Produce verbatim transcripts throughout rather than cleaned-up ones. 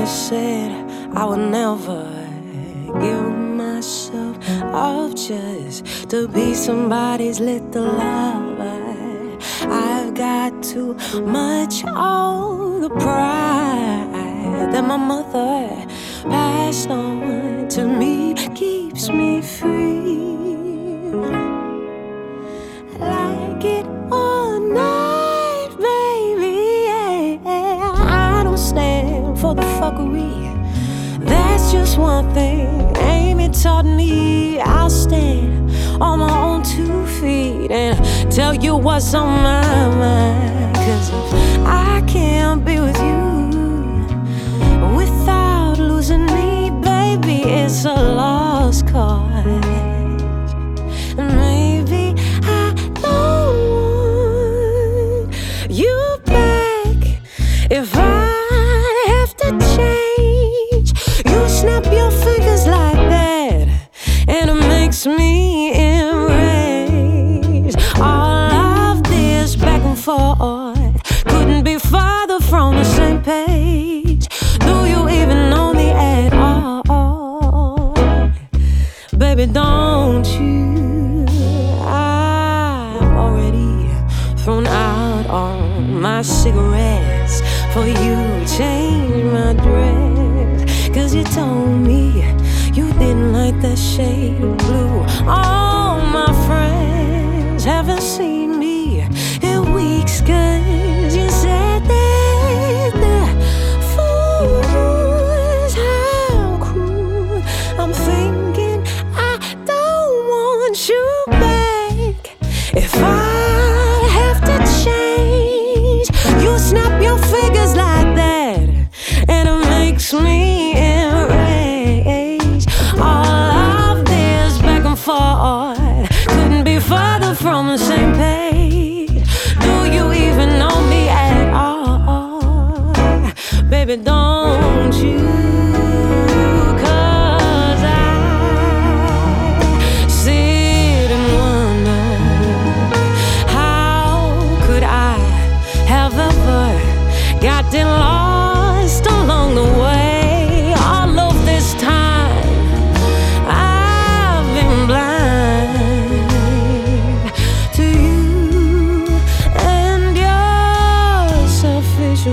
always said I would never give myself up just to be somebody's little lover. I've got too much of the pride that my mother passed on to me, keeps me free. Like it or not, baby, yeah. I don't stand for the fuckery. That's just one thing Amy taught me. I'll stand on my own two feet and tell you what's on my mind. Cause if I can't be with you without losing me, baby, it's a lost cause. And maybe I don't want you back. If I have to change, you snap your fingers like that, and it makes me enraged. All of this back and forth couldn't be farther from the same page. Do you even know me at all? Baby, don't you? I've already thrown out all my cigarettes for you to change my dress. Cause you told me you didn't like that shade of blue. All my friends haven't seen me in weeks, cause you said that the fools, how cruel. I'm thinking I don't want you back. If I have to change, you snap your fingers like that, and it makes me enraged. All of this back and forth couldn't be farther from the same page. Do you even know me at all? Baby, don't you? Cause I sit and wonder, how could I have ever gotten lost along the way? All of this time I've been blind to you and your selfish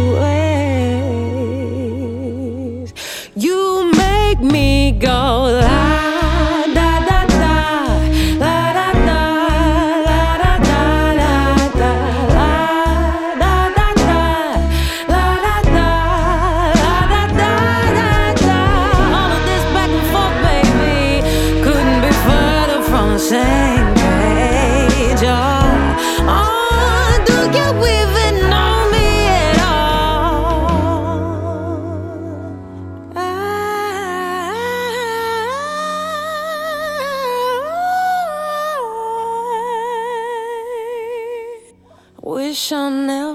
ways. You make me go la da da da, la da da, la da da, la da, la da da da, la da da, la da da da da. All of this back and forth, baby, couldn't be further from the same page. Oh, oh, do you even know me at all? I wish I never